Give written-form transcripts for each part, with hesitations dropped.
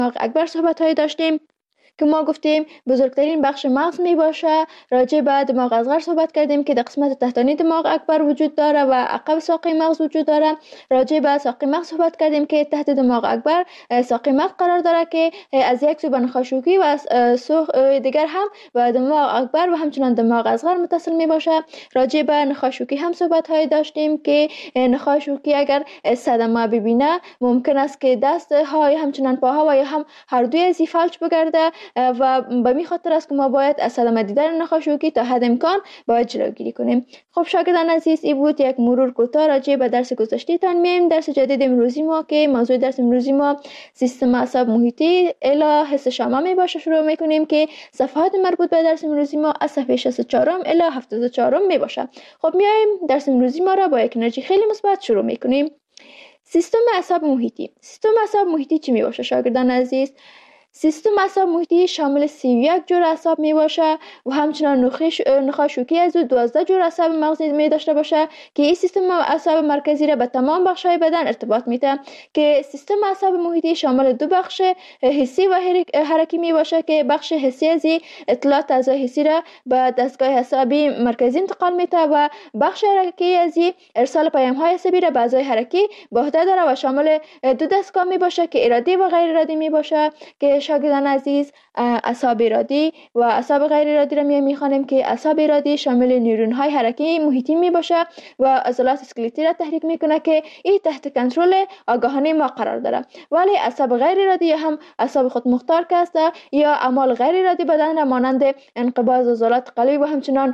دماغ اکبر صحبت های داشتیم که ما گفتیم بزرگترین بخش مغز می باشه. راجع به دماغ اصغر صحبت کردیم که در قسمت تحتانی دماغ اکبر وجود داره و عقب ساقه مغز وجود داره. راجع به ساقه مغز صحبت کردیم که تحت دماغ اکبر ساقه مغز قرار داره که از یک سو به نخاشوکی و سو دیگر هم به دماغ اکبر و همچنان دماغ اصغر متصل می باشه. راجع به نخاشوکی هم صحبت های داشتیم که نخاشوکی اگر صدمه ببینه ممکن است که دست های همچنان پاها و یا هم هر دوی از فلج بگرده و به می خاطر است که ما باید از صدمه دیدن نخاشوکی تا حد امکان باید جلوگیری کنیم. خب شاگردان عزیز، این بود یک مرور کوتاه راجع به درس گذشته تان. میایم درس جدید امروزی ما که موضوع درس امروزی ما سیستم اعصاب محیطی الی حس شامه می باشه. شروع میکنیم که صفحات مربوط به درس امروزی ما از صفحه 64 الی 74 می باشه. خب میایم درس امروزی ما را با یک انرژی خیلی مثبت شروع میکنیم. سیستم اعصاب محیطی. سیستم اعصاب محیطی چی می باشه شاگردان عزیز؟ سیستم اعصاب محیطی شامل 31 جور اعصاب می باشه و همچنان نخاشوکی از 12 جور اعصاب مغزی می داشته باشه که این سیستم اعصاب مرکزی را به تمام بخش‌های بدن ارتباط میده که سیستم اعصاب محیطی شامل دو بخش حسی و حرکی می باشه که بخش حسی از اطلاعات اعضای حسی را به دستگاه عصبی مرکزی انتقال میده و بخش حرکی از ارسال پیام‌های عصبی را به اعضای حرکی به عهده داره و شامل دو دستگاه می باشه که ارادی و غیر ارادی می باشه که شاگردان عزیز اعصاب ارادی و اعصاب غیر ارادی را میخوانیم که اعصاب ارادی شامل نیورون های حرکی محیطی می باشه و عضلات اسکلتی را تحریک میکنه که این تحت کنترل آگاهانه ما قرار داره، ولی اعصاب غیر ارادی یا هم اعصاب خودمختار که است یا اعمال غیر ارادی بدن را مانند انقباض عضلات قلبی و همچنان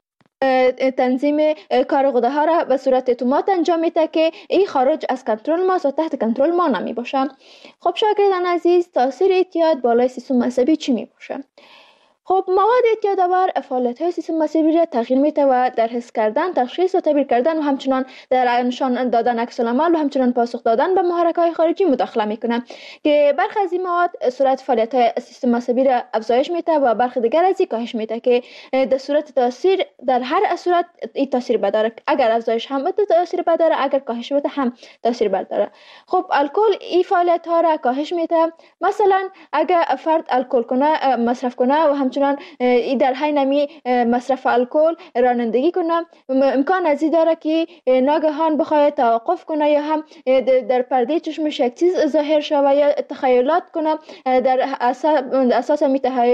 تنظیم کار غده ها را به صورت اتومات انجام میده که این خارج از کنترل ماست و تحت کنترل ما نمی باشه. خب شاگردان عزیز، تاثیر اعتیاد بالای سیستم عصبی چی می باشه؟ خب مواد اعتیادآور فعالیت‌های سیستم عصبی را تغییر میده و در حس کردن، تشخیص و تعبیر کردن و همچنان در نشان دادن عکس‌العمل و همچنان پاسخ دادن به محرک‌های خارجی مداخله میکنه که برخی از این مواد سرعت فعالیت‌های سیستم عصبی را افزایش میده و برخی دیگر از این کاهش میده که در صورت تاثیر در هر صورت این تاثیر بداره. اگر افزایش هم بده تاثیر بداره، اگر کاهش بده هم تاثیر بداره. خب الکل این فعالیت‌ها را کاهش میده. مثلا اگر فرد الکل کنه، مصرف کنه و همچنان در حین نمی مصرف الکل رانندگی کنه، امکان از این داره که ناگهان بخواد توقف کنه یا هم در پرده چشمش یک چیز ظاهر شود یا تخیلات کنه در اساس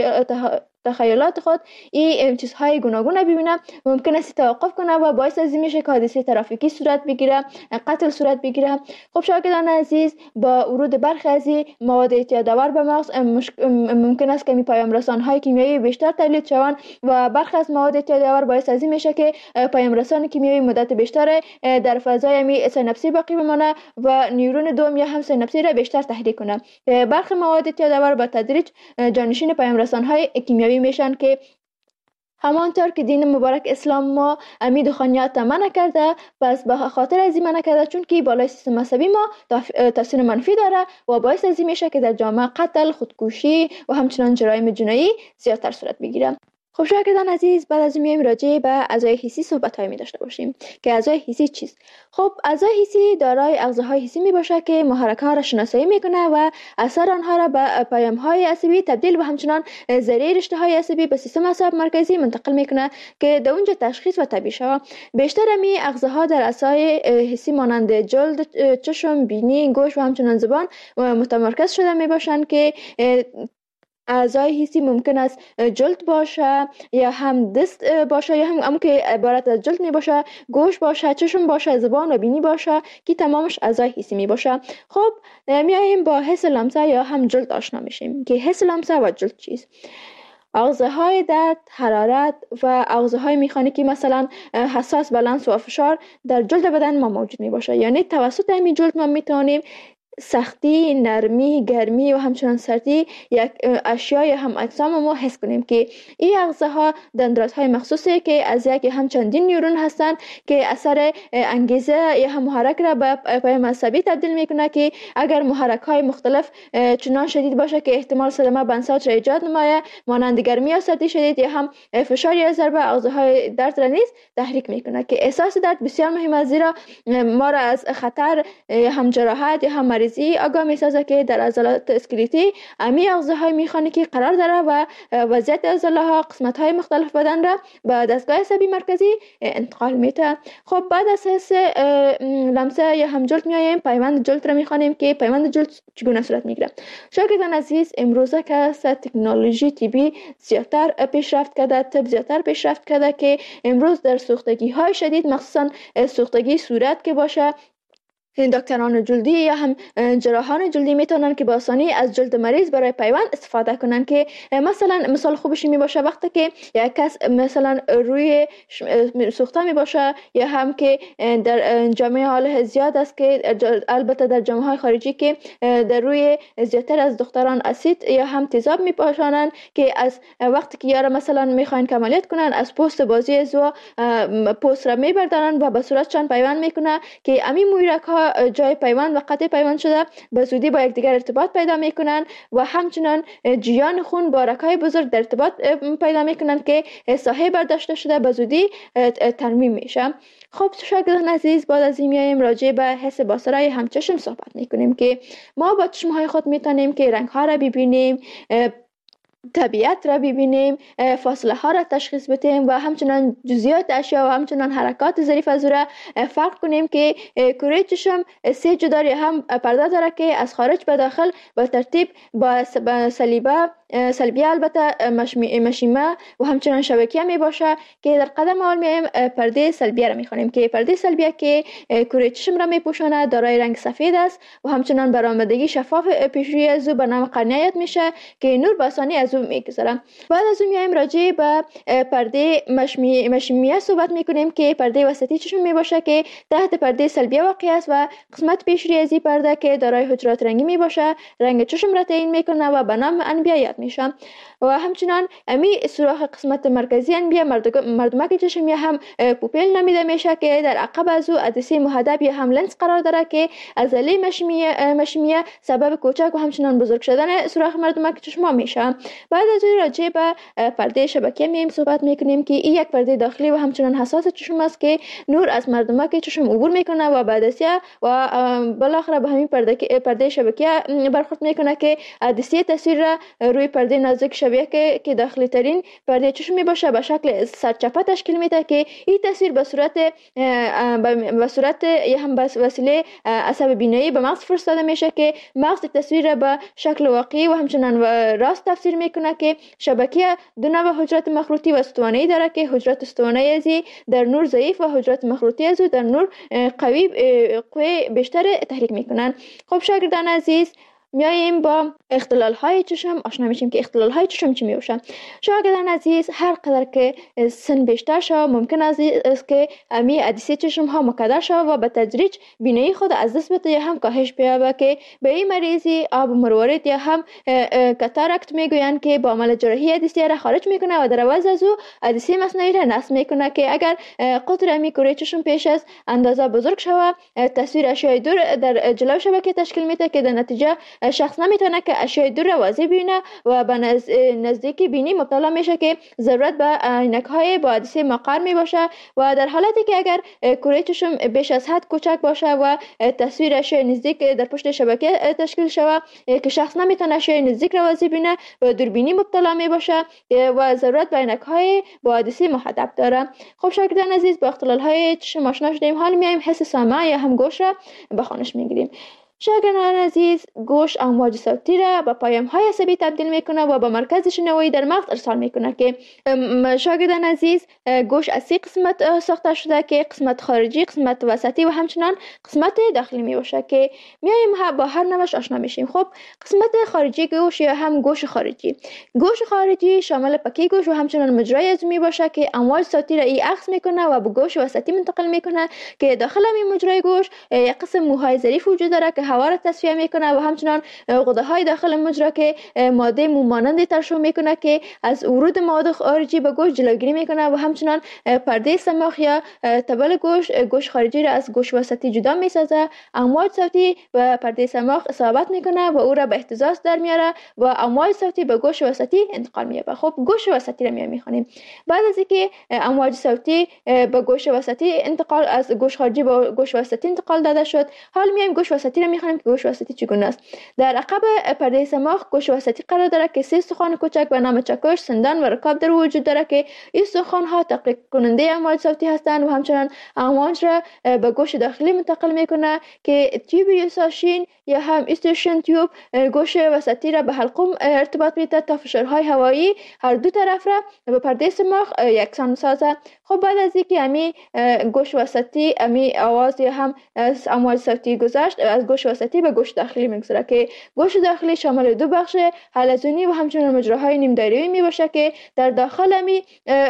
تخیلات خود این چیزهای گوناگون ببینه، ممکن است توقف کنه و باعث از این میشه که حادثه ترافیکی صورت بگیره، قتل صورت بگیره. خب شاگردان عزیز، با ورود برخی از مواد اعتیادآور به مغز ممکن است که پیام رسان‌های کیمیایی بیشتر تولید شوند و برخی از مواد اعتیادآور باعث از این میشه که پیام رسان کیمیایی مدت بیشتر در فضای سیناپسی باقی بمانه و نیورون دوم یا هم سیناپسی را بیشتر تحریک کنه. برخی مواد اعتیادآور به تدریج جانشین پیام رسان‌های کیمیایی میشن که همانطور که دین مبارک اسلام ما امی دخانیات منع کرده، پس به خاطر از این منع کرده چون که بالای سیستم عصبی ما تاثیر منفی داره و باعث از این میشه که در جامعه قتل، خودکشی و همچنان جرایم جنایی زیادتر صورت بگیره. خب شاگردان عزیز، بعد از میایم راجع به اعضای حسی صحبت‌های می داشته باشیم که اعضای حسی چیست؟ خب اعضای حسی دارای اغزاهای حسی می باشه که محرک‌ها را شناسایی میکنه و اثر آنها را به پیام‌های عصبی تبدیل و همچنان ذریعه رشته‌های عصبی به سیستم اعصاب مرکزی منتقل میکنه که در اونجا تشخیص و تعبیر شود. بیشتر می اغزاها در اعضای حسی مانند جلد، چشم، بینی، گوش و همچنان زبان متمرکز شده می باشند که اعضای حسی ممکن است جلد باشه یا هم دست باشه یا هم که عبارت از جلد می باشه، گوش باشه، چشم باشه، زبان و بینی باشه که تمامش اعضای حسی می باشه. خب میایم با حس لمسه یا هم جلد آشنا میشیم که حس لمسه و جلد چیست. اغزاهای درد، حرارت و اغزاهای مکانیکی مثلا حساس به لمس و فشار در جلد بدن ما موجود می باشه. یعنی توسط همین جلد ما میتونیم سختی، نرمی، گرمی و همچنان سردی یک اشیا یا هم اجسام ما حس کنیم که این اغزاها دندانهای مخصوصی که از یک هم چندین نیورون هستند که اثر انگیزه یا هم محرک را به پیام عصبی تبدیل میکنه که اگر محرک های مختلف چنان شدید باشه که احتمال صدمه بنساج را ایجاد نمایه، مانند گرمی یا سردی شدید یا هم فشار یا ضربه، اغزاهای درد را نیز تحریک میکنه که احساس درد بسیار مهم است، زیرا ما را از خطر یا هم جراحت یا هم مریضی آگاه میسازه که در عضلات اسکلتی امی اغزاهای میخانیکی قرار داره و وضعیت عضله‌ها قسمت‌های مختلف بدن را به دستگاه عصبی مرکزی انتقال میده. خب بعد از حس لمسه یا هم جلد میایم پیوند جلد را میخوانیم که پیوند جلد چگونه صورت میگیره. شاگردان عزیز، امروزه که تکنولوژی طبی زیادتر پیشرفت کرده، طب زیادتر پیشرفت کرده که امروز در سوختگی های شدید مخصوصا سوختگی صورت که باشه دکتران جلدی یا هم جراحان جلدی میتونن که با آسانی از جلد مریض برای پیوند استفاده کنن که مثلا مثال خوبش می باشه وقتی که یک کس مثلا روی سوخته می باشه یا هم که در جامعه حال زیاد است که البته در جامعه های خارجی که در روی زیادتر از دختران اسید یا هم تیزاب می پاشانن که از وقتی که یارا مثلا میخواین که عملیات کنن از پوست بازی زو پوست را میبردارن و به صورتشان پیوند میکنه که امی مویرک ها جای پیوند و قطع پیوند شده به زودی با یکدیگر ارتباط پیدا میکنن و همچنان جریان خون با رگ‌های بزرگ در ارتباط پیدا میکنن که ساحه برداشته شده به زودی ترمیم میشه. خب شاگردان عزیز، بعد از این میایم راجع به حس بصری همچشم صحبت میکنیم که ما با چشمهای خود میتونیم که رنگ ها را ببینیم، طبیعت را ببینیم، فاصله ها را تشخیص بدیم و همچنان جزئیات اشیا و همچنان حرکات ظریف از او را فرق کنیم که کره چشم سه جداری هم پرده داره که از خارج به داخل به ترتیب با سلبیه البته مشیمه و همچنان شبکیه می باشه که در قدم اول میایم پرده سلبیه را میخوانیم که پرده سلبیه که کره چشم را میپوشانه دارای رنگ سفید است و همچنان برآمدگی شفاف پیشروی از او به نام قرنیه یاد میشه که نور به آسانی از او میگذره. بعد از اون میایم راجع به پرده مشیمیه صحبت میکنیم که پرده وسطی چشم می باشه که تحت پرده سلبیه واقع است و قسمت پیشروی از این پرده که دارای حجرات رنگی می باشه رنگ چشم را تعیین میکنه و به نام انبیه یاد میشه. و همچنان امی سوراخ قسمت مرکزی انبیه مردمک چشم یا هم پوپیل نامیده میشه که در عقب از او عدسه محدب یا هم لنز قرار داره که عضله مشیمیه سبب کوچک و همچنان بزرگ شدن سوراخ مردمک چشم میشه. بعد از این راجع به پرده شبکیه میم صحبت میکنیم که این یک پرده داخلی و همچنان حساس چشم است که نور از مردمک چشم عبور میکنه و بعدسیه و بالاخره به همین پرده شبکیه برخورد میکنه که عدسه تصویر را روی پرده نازک شبیه که داخلی ترین پرده چشم می باشه به شکل سرچپه تشکیل میده که این تصویر به صورت یا هم به وسیله عصب بینایی به مغز فرستاده میشه که مغز تصویر را به شکل واقعی و همچنان راست تفسیر میکنه که شبکیه دو نوع حجرات مخروطی و استوانه‌ای داره که حجرات استوانه‌ای ازی در نور ضعیف و حجرات مخروطی ازو در نور قوی بیشتر تحریک میکنن. خب شاگردان عزیز، میاییم با اختلال های چشم آشنا میشیم که اختلال های چشم چی میباشن. شاگردان عزیز، هر قدر که سن بیشتر شود ممکن است که امی عدسه چشم ها مکدر شود و به تدریج بینایی خود از دست بده یا هم کاهش بیابه که به این مریضی آب مروارید یا هم کاتاراکت میگویند که با عمل جراحی عدسه را خارج میکنه و در عوض از او عدسه مصنوعی را نصب میکنه که اگر قطر امی کره چشم پیش از اندازه بزرگ شود تصویر اشیاء دور در جلو شبکه تشکیل میده که در نتیجه شخص نمیتونه که اشیاء دور را واضح ببینه و به نزدیکی بینی مبتلا میشه که ضرورت به عینک های با عدسه مقر می باشه و در حالتی که اگر کره چشم بیش از حد کوچک باشه و تصویر اشیاء نزدیک در پشت شبکه تشکیل شود که شخص نمیتونه اشیاء نزدیک را واضح ببینه و دوربینی مبتلا می باشه و ضرورت به عینک های با عدسه محدب داره. خب شاگردان عزیز، با اختلال های چشم آشنا شدیم، حال میایم حس سامع یا هم گوش را به خوانش میگیریم. شاگردان عزیز، گوش امواج صوتی را به پیام های عصبی تبدیل میکنه و به مرکز شنوایی در مغز ارسال میکنه که شاگردان عزیز، گوش از 3 قسمت ساخته شده که قسمت خارجی، قسمت وسطی و همچنان قسمت داخلی میباشه که میایم با هر نوش آشنا میشیم. خب قسمت خارجی گوش یا هم گوش خارجی شامل پکی گوش و همچنان مجرای از میباشه که امواج صوتی را عکس میکنه و به گوش وسطی منتقل میکنه که داخل این مجرای گوش یک قسم موهای ظریف وجود داره که هوا را تصفیه میکنه و همچنان غده های داخل مجرا که ماده مومانند ترشح میکنه که از ورود مواد خارجی به گوش جلوگیری میکنه و همچنان پرده سماخ یا تبل گوش خارجی را از گوش وسطی جدا میسازه. امواج صوتی به پرده سماخ اصابت میکنه و او را به اهتزاز در میاره و امواج صوتی به گوش وسطی انتقال مییابه. خب گوش وسطی را میخوانیم. بعد از اینکه امواج صوتی به گوش وسطی انتقال از گوش خارجی به گوش وسطی انتقال داده شد، حال میایم گوش وسطی را میخوانیم که گوش وسطی چگونه است. در عقب پرده سماخ گوش وسطی قرار دارد که 3 استخوان کوچک به نام چکش، سندان و رکاب در وجود دارد که این استخوان ها تقویت کننده امواج صوتی هستند و همچنان امواج را به گوش داخلی منتقل میکنه که تیوب یوساشین یا هم استیشن تیوب گوش وسطی را به حلقوم ارتباط میده تا فشارهای هوایی هر دو طرف را به پرده سماخ یکسان سازه. خب بعد از اینکه امی گوش وسطی امی آواز یا هم از امواج صوتی گذشت، از گوش وسطی به گوش داخلی میگذره که گوش داخلی شامل 2 بخش حلزونی و همچنان مجراهای نیم دایره‌ای میباشه که در داخل امی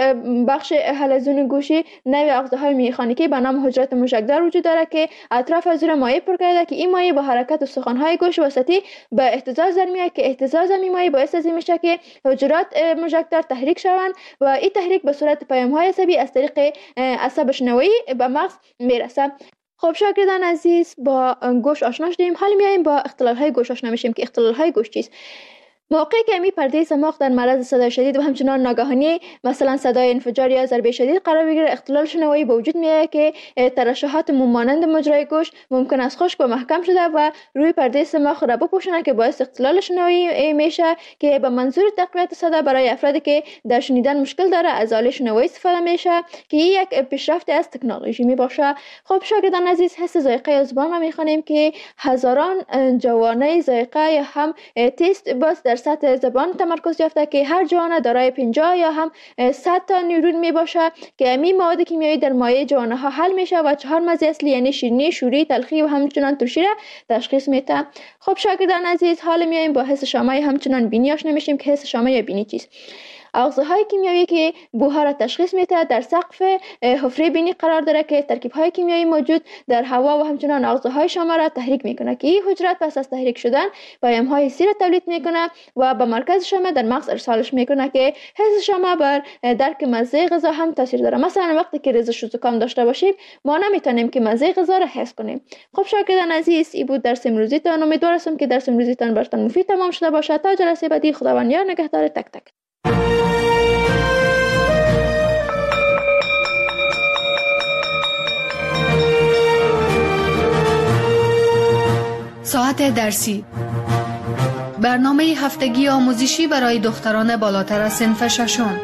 بخش حلزون گوشی نوع اغزاهای میخانیکی به نام حجرات موشکدار وجود داره که اطراف از زیر مایع پر کرده که این مایع با حرکت استخوان‌های گوش وسطی به اهتزاز در میاد که اهتزاز این مایع باعث از این میشه که حجرات موشکدار تحریک شوند و این تحریک به صورت پیام‌های عصبی از طریق عصب شنوایی به مغز میرسه. خب شاگردان عزیز، با گوش آشنا شدیم، حالا میایم با اختلال‌های گوش آشنا میشیم که اختلال‌های گوش چیست. موقعی که امی پرده سماق در معرض صدای شدید و همچنان ناگهانی مثلا صدای انفجار یا ضربه شدید قرار بگیره، اختلال شنوایی به وجود میاد که ترشحات مانند مجرای گوش ممکن است خشک و محکم شده و روی پرده سماق را بپوشونه که باعث اختلال شنوایی میشه که به منظور تقویت صدا برای افرادی که در شنیدن مشکل داره از آله شنوایی استفاده میشه که یک پیشرفت از تکنولوژی میباشه. خب شاگردان عزیز، حس ذائقه زبان ما میخوانیم که هزاران جوانه ذائقه یا هم تست باز در سطح زبان تمرکز یافته که هر جوانه دارای 50 یا هم 100 تا نیورون می باشه که امی مواد کیمیایی در مایع جوانه ها حل میشه و 4 مزه اصلی یعنی شیرینی، شوری، تلخی و همچنان ترشی را تشخیص میده. خب شاگردان عزیز، حالا میایم با حس شامه همچنان بینی آشنا میشیم که حس شامه یا بینی چیست. اغزاهای کیمیایی که بوها را تشخیص میده در سقف حفره بینی قرار داره که ترکیب‌های کیمیایی موجود در هوا و همچنان اغزاهای شامه را تحریک میکنه که این حجرات پس از تحریک شدن پیام‌های حسی را تولید میکنه و به مرکز شامه در مغز ارسالش میکنه که حس شامه بر درک مزه غذا هم تاثیر داره. مثلا وقتی که ریزش و زکام داشته باشیم ما نمیتونیم که مزه غذا را حس کنیم. خب شاگردان عزیز، این بود درس امروزیتان. امیدوار هستم که درس امروزیتان براتون مفید تمام شده باشه. تا جلسه بعدی، خداوند یار نگهدار تک تک. ساعت درسی، برنامه هفتگی آموزشی برای دختران بالاتر از صنف ششم.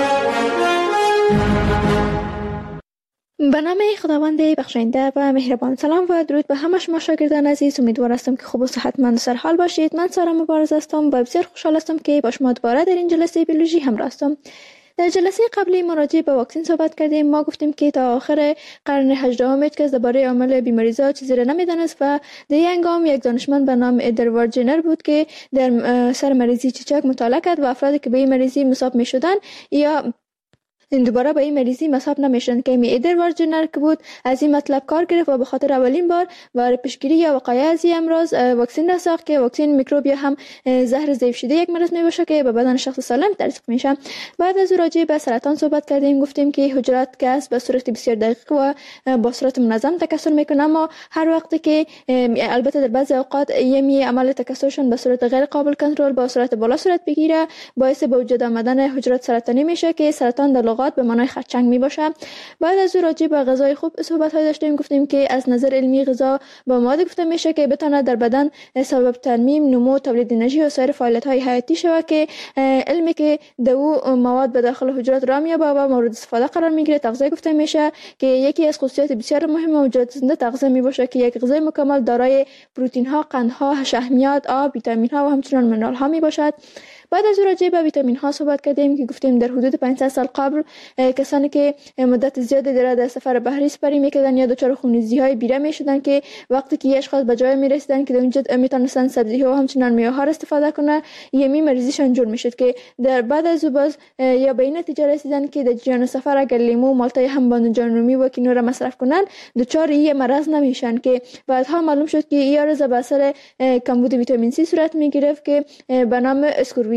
به نام خداوند بخشنده و مهربان. سلام و درود به همه شما شاگردان عزیز. امیدوار هستم که خوب و صحتمند و سرحال باشید. من سارا مبارز هستم و بسیار خوشحال هستم که با شما دوباره در این جلسه بیولوژی همراه هستم. در جلسه قبلی ما راجع به واکسن صحبت کردیم. ما گفتیم که تا آخر قرن 18 هیچ کس درباره عامل بیماری‌زا چیزی را نمی‌دانست و در این هنگام یک دانشمند به نام ادوارد جنر بود که در سر مریضی چیچک مطالعه کرد و افرادی که به این مریضی مصاب می‌شدند یا دوباره به این مریضی مصاب نمیشن که ادوارد جنر که بود از این مطلب کار گرفت و به خاطر اولین بار برای پیشگیری یا وقایع از این امراض واکسن را ساخت که واکسن میکروب یا هم زهر ضعیف شده یک مرض میباشه که به بدن شخص سالم تزریق میشه. بعد از راجع به سرطان صحبت کردیم. گفتیم که حجرات که است به صورت بسیار دقیق و با صورت منظم تکثر میکنه، اما هر وقتی که البته در بعضی اوقات یمی عمل تکثرشون به صورت غیر قابل کنترل با صورت بالا صورت بگیره، باعث به وجود آمدن حجرات سرطانی میشه که سرطان در به معنای خرچنگ می باشه. بعد از راجع به غذای خوب صحبت های داشتیم. گفتیم که از نظر علمی غذا با مواد گفته میشه که بتونه در بدن سبب ترمیم، نمو، تولید انرژی و سایر فعالیت های حیاتی شود که علمی که دو مواد به داخل حجرات را میابه و مورد استفاده قرار میگیره تغذیه گفته میشه که یکی از خصوصیات بسیار مهم موجودات زنده تغذیه می باشه که یک غذای مکمل دارای پروتئین ها، قندها، شحمیات، آب، ویتامین ها و همچنین منرال ها می باشد. بعد از راجع به ویتامین ها صحبت کردیم که گفتیم در حدود 500 سال قبل کسانی که مدت زیادی در سفر بحری سپری میکردن یا دچار خونریزی های بیره میشدن که وقتی که اشخاص به جای میرسیدن که در اونجا میتونستن سبزی ها و همچنین میوه ها استفاده کنه، یمی مریضیشون جور میشد که در بعد از باز یا به این نتیجه رسیدن که در جریان سفر اگر لیمو، مالتای هم بادمجان رومی و کینو را مصرف کنن دچار این مرض نمیشن که بعدها معلوم شد که این عرض به اثر کمبود ویتامین سی صورت میگرفت که به نام اسکوربی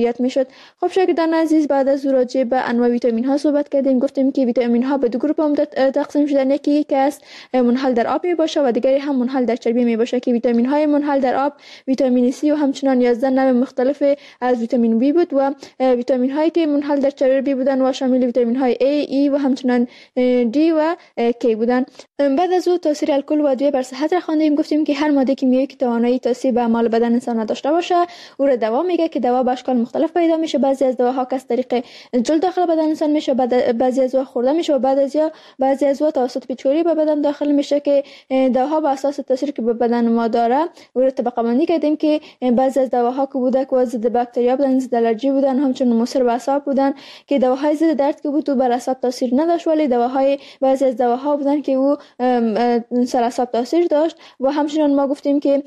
مدیریت میشد. خب شاگردان عزیز، بعد از راجع به انواع ویتامین ها صحبت کردیم. گفتیم که ویتامین ها به دو گروه تقسیم شدن. یکی است منحل در آب می باشه و دیگری هم منحل در چربی می باشه که ویتامین های منحل در آب ویتامین C و همچنان 11 نوع مختلف از ویتامین B بود و ویتامین هایی که منحل در چربی بودن و شامل ویتامین های A، E و همچنان D و K بودن. بعد از او تاثیر الکل و ادویه بر صحت را خواندیم. گفتیم که هر ماده کیمیایی که توانایی تاثیر به اعمال بدن انسان نداشته باشه او را دوا میگه که دوا به اشکال مختلف پیدا میشه. بعضی از دواها که از طریق جلد داخل بدن انسان میشه، بعضی از دوا خورده میشه و بعضی از دوا توسط پیچکاری به بدن داخل میشه که دواها به اساس تاثیری که به بدن ما داره او را طبقه بندی کردیم که بعضی از دواها که بوده که ضد باکتریا بودن، ضد الرژی بودن، همچنین مضر به اعصاب بودن که دواهای ضد درد که بود و بر اعصاب تاثیر نداشت، ولی بعضی از دواها بودن که او سر اعصاب تاثیر داشت. و همچنین ما گفتیم که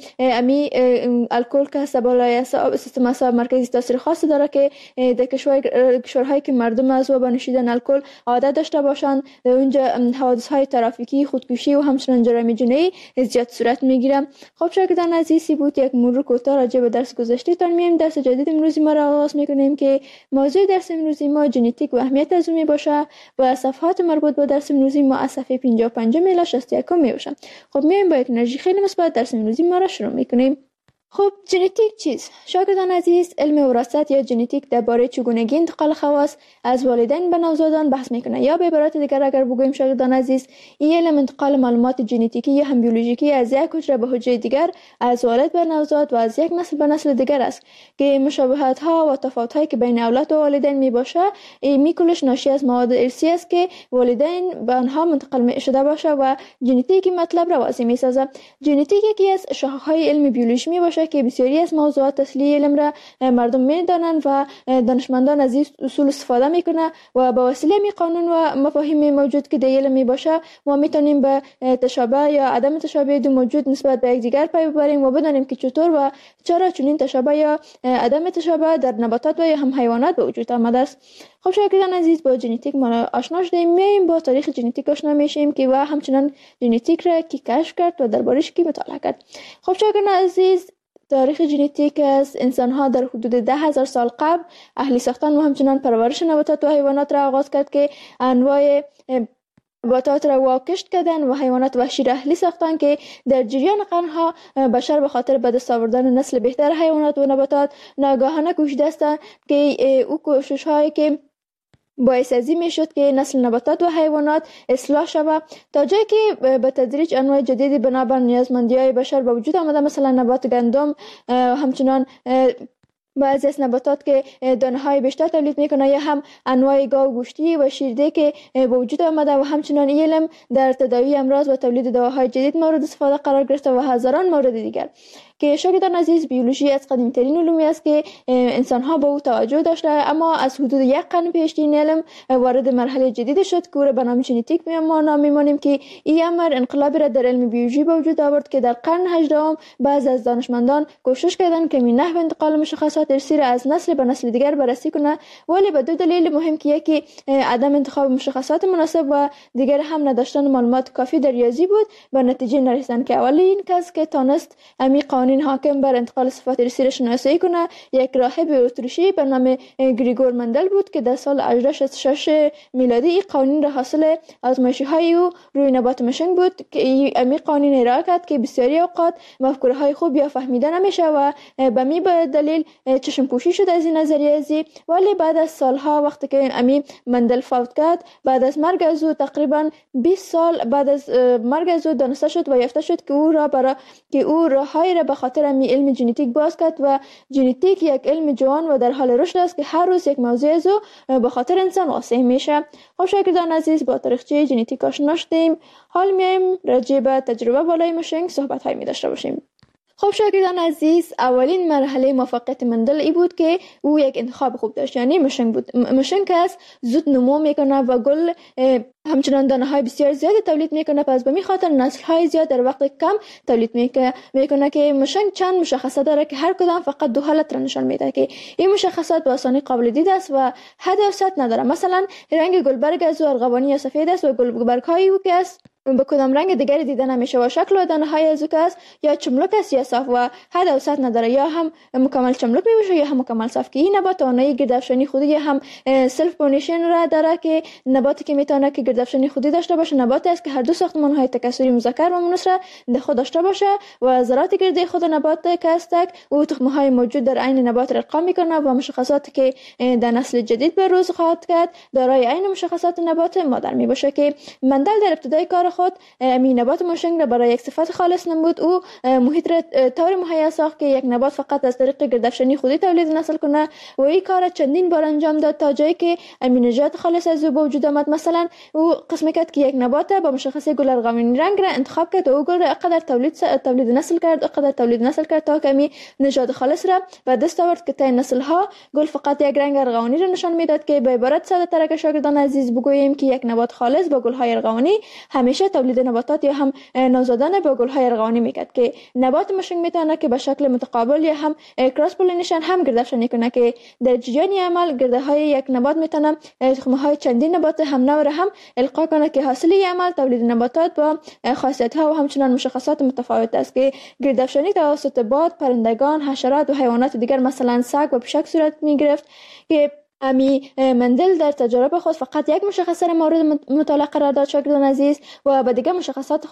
الکل که هست بالای سیستم اعصاب مرکزی تاثیر خاصی داره که در کشورهایی که مردم از و به نوشیدن الکل عادت داشته باشند اونجا حوادث های ترافیکی، خودکشی و همچنین جرایم جنایی زیاد صورت میگیره. خب شاگردان عزیزی بود یک مرور کوتاه راجع به درس گذشته تان میایم. درس جدید امروزی ما را آغاز میکنیم که موضوع درس امروزی ما ژنتیک و اهمیت از اون باشه و صفحات مربوط به درس امروزی ما از صفحه 55 الی 61 میشه. خب میایم با یک انرژی خیلی مثبت درس امروزی ما را شروع میکنیم. خب ژنتیک چیست؟ شاگردان عزیز، علم وراثت یا ژنتیک درباره چگونگی انتقال خواص از والدین به نوزادان بحث میکنه، یا به عبارت دیگر اگر بگوییم شاگردان عزیز، این علم انتقال معلومات ژنتیکی یا هم بیولوژیکی از یک حجره به حجره دیگر، از والد به نوزاد و از یک نسل به نسل دیگر است که مشابهت ها و تفاوت هایی که بین اولاد و والدین می باشه این کلش ناشی از مواد ارثی است که والدین به آنها منتقل شده باشه و ژنتیک مطلب را واضح میسازه. ژنتیک یکی از شاخه‌های علم بیولوژی می باشه که بسیاری از موضوعات اصلی علم را مردم میدانند و دانشمندان از این اصول استفاده میکنه و با وسیله می قانون و مفاهیم موجود که در علم می باشه ما میتونیم به تشابه یا عدم تشابه دو موجود نسبت به یکدیگر پی ببریم و بدانیم که چطور و چرا چنین تشابه یا عدم تشابه در نباتات و یا هم حیوانات به وجود آمده است. خب شاگردان عزیز، با ژنتیک ما آشنا شدیم. میایم با تاریخ ژنتیک آشنا میشیم که و همچنان ژنتیک را کی کشف کرد و دربارش کی مطالعه کرد. خب شاگردان عزیز، تاریخ ژنتیک از انسان‌ها در حدود 10,000 سال قبل اهلی ساختن و همچنان پرورش نباتات و حیوانات را آغاز کرد که انواع نباتات را واکشت کردن و حیوانات وحشی را اهلی ساختن که در جریان قرنها بشر به خاطر به دست آوردن نسل بهتر حیوانات و نباتات ناگهانه کوشیده است که او کوشش هایی که باعث ازی می شد که نسل نباتات و حیوانات اصلاح شود تا جایی که به تدریج انواع جدیدی بنابر نیازمندی های بشر به وجود آمده، مثلا نبات گندم، همچنان بعضی از نباتات که دانه های بیشتر تولید میکنه یا هم انواع گاو گوشتی و شیرده که به وجود آمده و همچنان علم در تداوی امراض و تولید دواهای جدید مورد استفاده قرار گرفته و هزاران مورد دیگر که شاگردان عزیز بیولوژی از قدیم ترین علومی است که انسان ها به او توجه داشته، اما از حدود یک قرن پیش این علم وارد مرحله جدید شد که او را به نام ژنتیک میمانیم که این امر انقلابی را در علم بیولوژی به وجود آورد که در قرن 18 بعضی از دانشمندان کوشش کردند که نحو انتقال مشخصات ارثی را از نسل به نسل دیگر بررسی کنند، ولی به دو دلیل مهم که یکی عدم انتخاب مشخصات مناسب و دیگر هم نداشتن معلومات کافی در ریاضی بود، به نتیجه نرسیدند که اولین کس که تانست قوانین حاکم بر انتقال صفات ارثی را شناسایی کنه یک راهب اتریشی به نام گریگور مندل بود که در سال 1866 میلادی این قوانین را حاصل آزمایشی های او روی نبات مشنگ بود که این قوانین ارائه کرد که بسیاری اوقات مفکوره های خوب یا فهمیده نمیشه و به می دلیل چشم پوشی شد از این نظریه ازی. ولی بعد از سالها وقتی که مندل فوت کرد، بعد از مرگ از او تقریبا 20 سال بعد از مرگ از او دانسته شد و یافته شد که او راههایی را به خاطر علم ژنتیک باز کرد و ژنتیک یک علم جوان و در حال رشد است که هر روز یک موضوع از او به خاطر انسان واسع میشه. خب شاگردان عزیز، با تاریخچه ژنتیک آشنا شدیم. حال میایم راجع به تجربه بالای مشنگ صحبت های می داشته باشیم. خب شاگردان عزیز، اولین مرحله موفقیت مندل ای بود که او یک انتخاب خوب داشت، یعنی مشنگ بود. مشنگ است زود نمو میکنه و گل همچنان دانه های بسیار زیادی تولید میکنه، پس به می خاطر نسل های زیاد در وقت کم تولید میکنه که مشنگ چند مشخصه داره که هر کدام فقط دو حالت را نشان میده که این مشخصات به آسانی قابل دید است و حد و سطح نداره. مثلا رنگ گلبرگ از ارغوانی یا سفید است و گلبرگ های او که است به کدام رنگ دیگری دیده نمیشه و شکل و دانه های از است یا چملک است یا صاف و حد و سطح نداره، یا هم مکمل چملک میباشه یا هم مکمل صاف. که این نبات توانایی گردافشانی خودی هم سلف پولینیشن را داره که نباتی که میتونه که گردافشانی خودی داشته باشه نباتی است که هر دو ساختمان های تکثری مذکر و مؤنث را در خود داشته باشه و ذرات گردی خود نبات که است او تخم های موجود در عین نبات را القا میکنه و مشخصاتی که در نسل جدید به روز خواهد کرد دارای عین مشخصات نبات مادر میباشه. که مندل در ابتدای کار خود می نبات موشنگ را برای یک صفت خالص نمود. او محیط را طور مهیا ساخت که یک نبات فقط از طریق گردافشانی خودی تولید نسل کنه و این کار چندین بار انجام داد تا جایی که امینجات خالص از او به وجود آمد. مثلا او قسم کرد که یک نبات با مشخصه گل ارغوانی رنگ را انتخاب کرد و او گل را قدر تولید نسل کرد تا کمی نژاد خالص را به دست آورد که تا نسل ها گل فقط یک رنگ ارغوانی را نشان میداد. که به عبارت ساده تر که شاگردان عزیز بگوییم که یک نبات خالص با گل های ارغوانی همیشه تولید نباتات یا هم نوزادان با گل های ارغوانی میکرد. که نبات موشنگ میتونه که به شکل متقابل یا هم کراس پولینیشن هم گردافشانی کنه که در جریان عمل گرده های یک نبات میتونه تخم های چندین نبات هم نوع را هم القا کنه که حاصل عمل تولید نباتات با خاصیت ها و همچنان مشخصات متفاوت است. که گردافشانی توسط باد، پرندگان، حشرات و حیوانات دیگر مثلا سگ و پشک صورت میگرفت. که مندل در تجربه خود فقط یک مشخصه مورد مطالعه قرار داد شاگردان عزیز و به دیگر مشخصات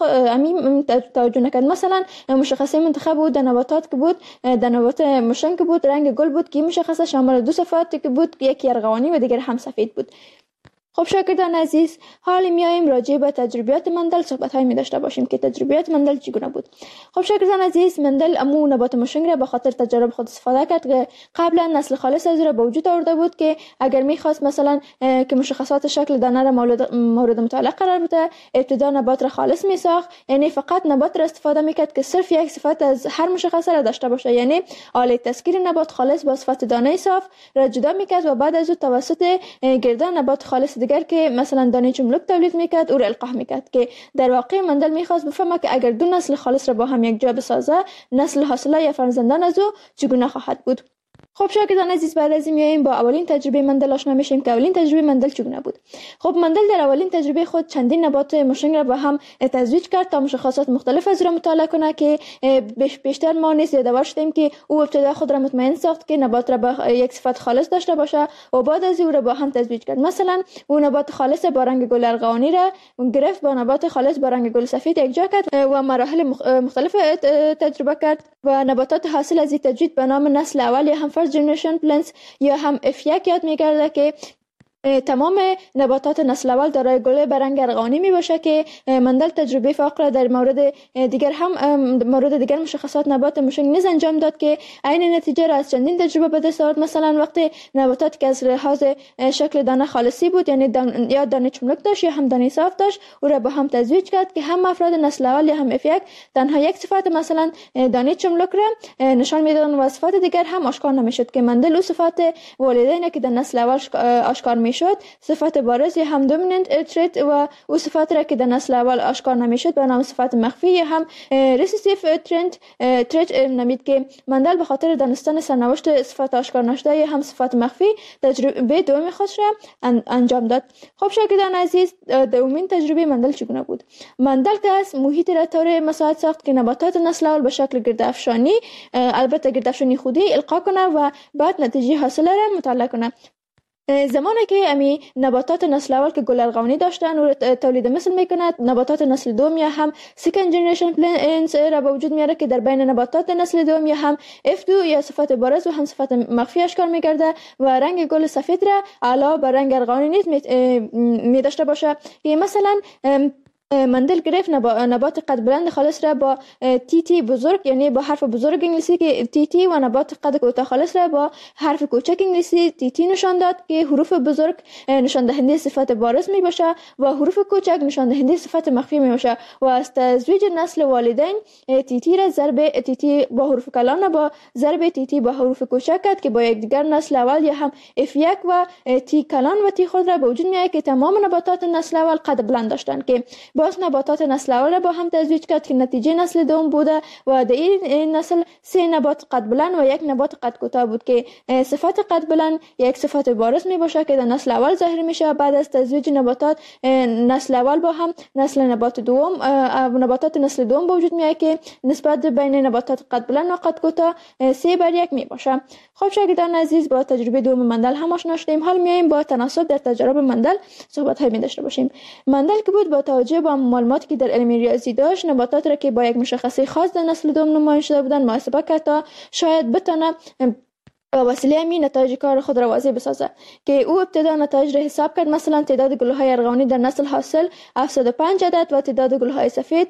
توجه نکرد. مثلا مشخصه منتخب بود در نباتات که بود در نبات موشنگ بود رنگ گل بود که مشخصه شامل دو صفات که بود، یکی ارغوانی و دیگر هم سفید بود. خب شاگردان عزیز، حالا میایم راجع به تجربیات مندل صحبت‌های می داشته باشیم که تجربیات مندل چگونه بود. خب شاگردان عزیز، مندل امو نبات موشنگ را به خاطر تجربه خود استفاده کرد که قبلا نسل خالص از او را به وجود آورده بود. که اگر می‌خواست مثلا که مشخصات شکل دانه را مورد مطالعه قرار بده، ابتدا نبات را خالص می‌ساخت، یعنی فقط نبات را استفاده می‌کرد که صرف یک صفت از هر مشخصه را داشته باشه، یعنی آله تسکیر نبات خالص با صفت دانه صاف را جدا می‌کرد و بعد از او توسط گردان نبات خالص دیگر که مثلا دانه چملک تولید میکرد او را القاح میکرد. که در واقع مندل میخواست بفهمه که اگر دو نسل خالص را با هم یک جا بسازه نسل حاصله یا فرزندان از او چگونه خواهد بود. خب شاگردان عزیز، بعد از این میایم با اولین تجربه مندل آشنا میشیم که اولین تجربه مندل چگونه بود. خب مندل در اولین تجربه خود چندین نبات موشنگ را با هم تزویج کرد تا مشخصات مختلف از را مطالعه کنه. که بیشتر ما نیز یادآور شدیم که او ابتدا خود را مطمئن ساخت که نبات را با یک صفت خالص داشته باشه و بعد از او را با هم تزویج کرد. مثلا او نبات خالص با رنگ گل ارغوانی را گرفت با نبات خالص با رنگ گل سفید یکجا کرد و مراحل مختلف تجربه کرد و نباتات حاصل از این تجوید به نام نسل اول یا هم فرست جنریشن پلنتس یا هم F1 یاد می‌گرده. که تمام نباتات نسل اول دارای گل به رنگ ارغوانی می باشه. که مندل تجربه فاقره در مورد دیگر مشخصات نبات موشنگ نیز انجام داد که عین نتیجه را از چندین تجربه به دست آورد. مثلا وقتی نباتاتی که از لحاظ شکل دانه خالصی بود، یعنی یا دانه چملک داشت یا هم دانه صاف داشت، او را با هم تزویج کرد که هم افراد نسل اول یا هم F1 تنها یک صفت مثلا دانه چملک را نشان میدادند و صفات دیگر هم آشکار نمیشد. که مندل او صفات والدین که در نسل اول آشکار میشد، صفت بارز یا هم دومیننت تریت و او صفات را که در نسل اول آشکار نمیشد به نام صفت مخفی یا هم ریسیسیف تریت نامید. که مندل به خاطر دانستن سرنوشت صفات آشکار نشده یا هم صفات مخفی تجربه دومی خودش را انجام داد. خب شاگردان عزیز، دومین تجربه مندل چگونه بود؟ مندل که از محیط را طور مساعد ساخت که نباتات نسل اول به شکل گردافشانی، البته گردافشانی خودی القا کنه و بعد نتیجه حاصله را مطالعه کنه. زمانی که نباتات نسل اول که گل ارغوانی داشتن و تولید مثل میکند، نباتات نسل دوم یا هم سکند جنریشن پلنتس را به وجود میاره که در بین نباتات نسل دوم یا هم F2 یا صفت بارز و هم صفت مخفی اشکار میگرده و رنگ گل سفید را علاوه بر رنگ ارغوانی نیز می داشته باشه. که مثلا مندل گرفت نبات قد بلند خالص را با تی بزرگ، یعنی با حرف بزرگ انگلیسی که تی و نبات قد کوتاه خالص را با حرف کوچک انگلیسی تی نشان داد که حروف بزرگ نشان دهنده صفت بارز می باشه و حروف کوچک نشان دهنده صفت مخفی می باشه. و از تزویج نسل والدین تی را ضرب تی با حروف کلان با ضرب تی با حروف کوچک کرد که با یکدیگر نسل اول یا هم F1 و تی کلان و تی خود را به وجود میاره که تمام نباتات نسل اول قد بلند داشتند. که با باز نباتات نسل اول با هم تزویج کرد که نتیجه نسل دوم بوده و در این نسل 3 نبات قد بلند و 1 نبات قد کوتاه بود که صفت قد بلند یک صفت بارز می باشه که در نسل اول ظاهر میشه. بعد از تزویج نباتات نسل اول با هم نباتات نسل دوم به وجود میاد که نسبت بین نباتات قد بلند و قد کوتاه 3:1 می باشه. خب شاگردان عزیز، با تجربه دوم مندل هم آشنا شدیم. حال میایم با تناسب در تجارب مندل صحبت های داشته باشیم. مندل که بود با توجه به معلوماتی که در علم ریاضی داشت، نباتات را که با یک مشخصه خاص در نسل دوم نمایان شده بودند محاسبه کرد تا شاید بتونه با وسیله همین نتایج کار خود را واضح بسازه که او ابتدا نتایج را حساب کرد. مثلا تعداد گل‌های ارغوانی در نسل حاصل 705 عدد و تعداد گل‌های سفید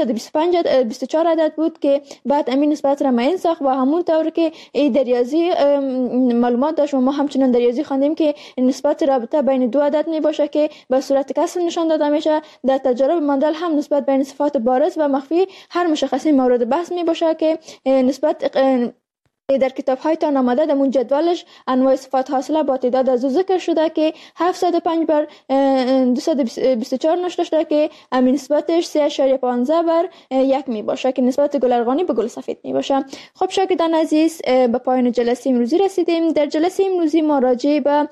224 عدد بود که بعد همین نسبت را معین ساخت و همون طور که در ریاضی معلومات داشت و ما همچنان در ریاضی خواندیم که نسبت رابطه بین دو عدد می باشه که به صورت کسر نشان داده میشه. در تجارب مندل هم نسبت بین صفات بارز و مخفی هر مشخصه مورد بحث می باشه که نسبت در کتاب‌های تان آمده در اون جدولش انواع صفات حاصله با تعداد از ذکر شده که 705 بر 224 نشته شده که همین نسبتش 3.15/1 می باشه که نسبت گل ارغوانی به گل سفید می باشه. خب شاگردان عزیز، به پایان جلسه امروزی رسیدیم. در جلسه امروزی ما راجع به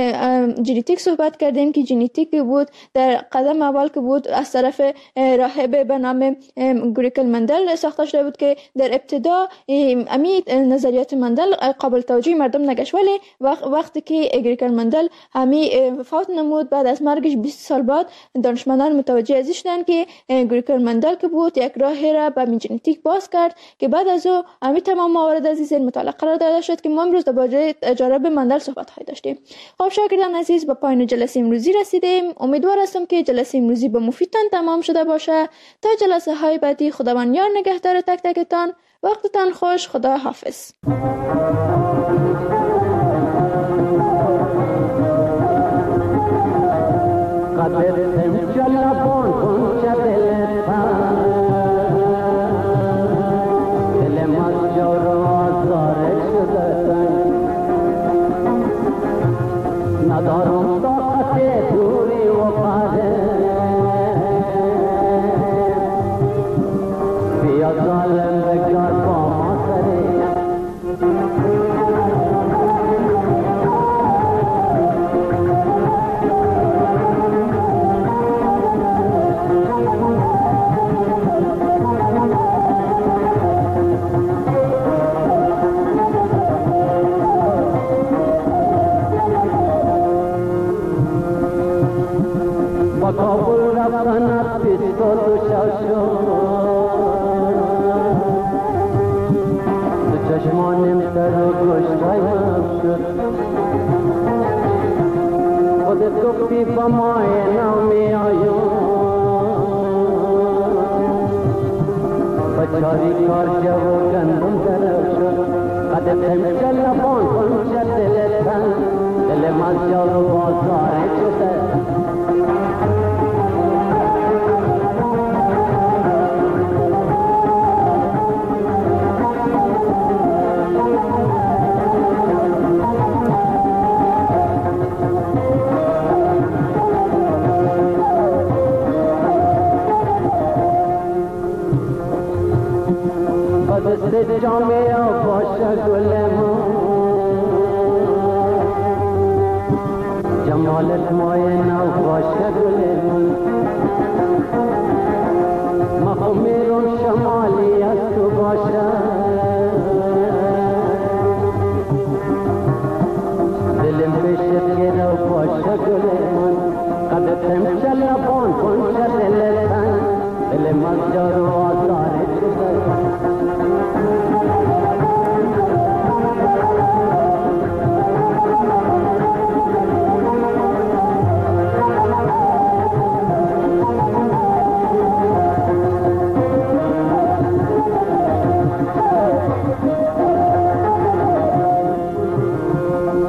ژنتیک صحبت کردیم که ژنتیک بود در قدم اول که بود از طرف راهب به نام گریکل مندل ساخته شده بود که در ابتدا امی نظریات مندل قابل توجه مردم نگشت، ولی وقتی که گریکل مندل همی وفات نمود بعد از مرگش 20 سال بعد دانشمندان متوجه ازش شدند که گریکل مندل که بود یک راه را به ژنتیک باز کرد که بعد از او همی تمام موارد از این مطالعه قرار داده شد که ما امروز درباره تجارب مندل صحبت های داشتیم. خب شاگردان عزیز، به پایان جلسه امروزی رسیدیم. امیدوار هستم که جلسه امروزی به مفیدتان تمام شده باشه. تا جلسه های بعدی خداوند یار نگهدار تک تکتان. وقتتان خوش. خدا حافظ.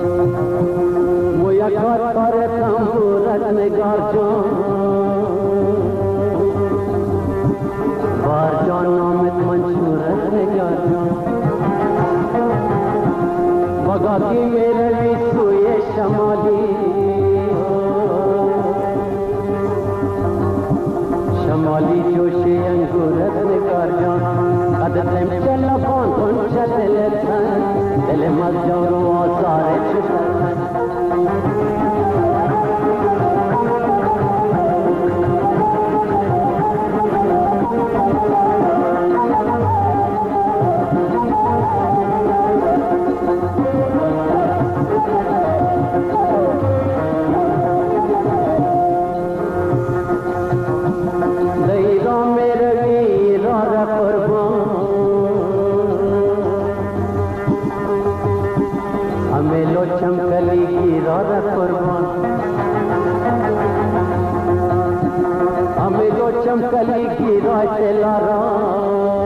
Ngar चमकली की रात लारा